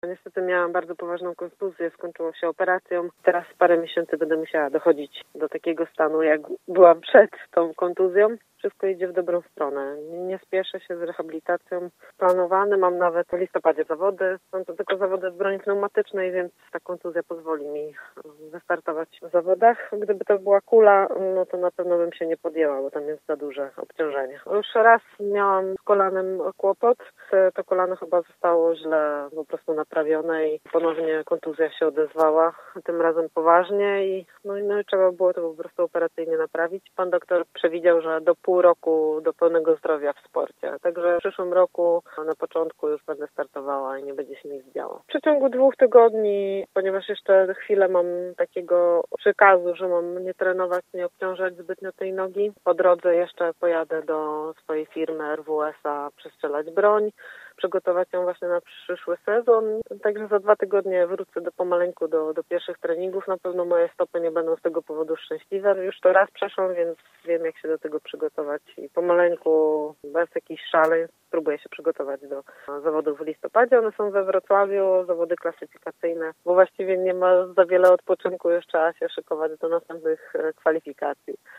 Niestety miałam bardzo poważną kontuzję, skończyło się operacją. Teraz parę miesięcy będę musiała dochodzić do takiego stanu, jak byłam przed tą kontuzją. Wszystko idzie w dobrą stronę. Nie spieszę się z rehabilitacją. Planowane mam nawet w listopadzie zawody. Są to tylko zawody w broni pneumatycznej, więc ta kontuzja pozwoli mi wystartować w zawodach. Gdyby to była kula, no to na pewno bym się nie podjęła, bo tam jest za duże obciążenie. Już raz miałam z kolanem kłopot. To kolano chyba zostało źle po prostu naprawione i ponownie kontuzja się odezwała. Tym razem poważnie i trzeba było to po prostu operacyjnie naprawić. Pan doktor przewidział, że do pół roku do pełnego zdrowia w sporcie. Także w przyszłym roku na początku już będę startowała i nie będzie się nic działo. W przeciągu 2 tygodni, ponieważ jeszcze chwilę mam takiego przykazu, że mam nie trenować, nie obciążać zbytnio tej nogi. Po drodze jeszcze pojadę do swojej firmy RWS-a przestrzelać broń, przygotować ją właśnie na przyszły sezon. Także za 2 tygodnie wrócę pomaleńku do pierwszych treningów. Na pewno moje stopy nie będą z tego powodu szczęśliwe. Już to raz przeszłam, więc wiem, jak się do tego przygotować i pomaleńku, bez jakichś szaleń, spróbuję się przygotować do zawodów w listopadzie. One są we Wrocławiu, zawody klasyfikacyjne, bo właściwie nie ma za wiele odpoczynku, już trzeba się szykować do następnych kwalifikacji.